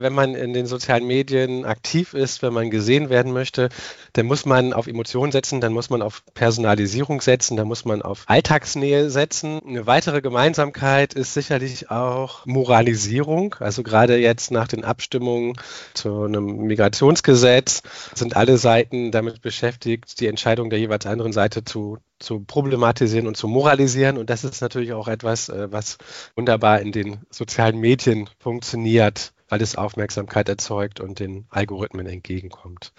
Wenn man in den sozialen Medien aktiv ist, wenn man gesehen werden möchte, dann muss man auf Emotionen setzen, dann muss man auf Personalisierung setzen, dann muss man auf Alltagsnähe setzen. Eine weitere Gemeinsamkeit ist sicherlich auch Moralisierung. Also gerade jetzt nach den Abstimmungen zu einem Migrationsgesetz sind alle Seiten damit beschäftigt, die Entscheidung der jeweils anderen Seite zu problematisieren und zu moralisieren. Und das ist natürlich auch etwas, was wunderbar in den sozialen Medien funktioniert, weil es Aufmerksamkeit erzeugt und den Algorithmen entgegenkommt.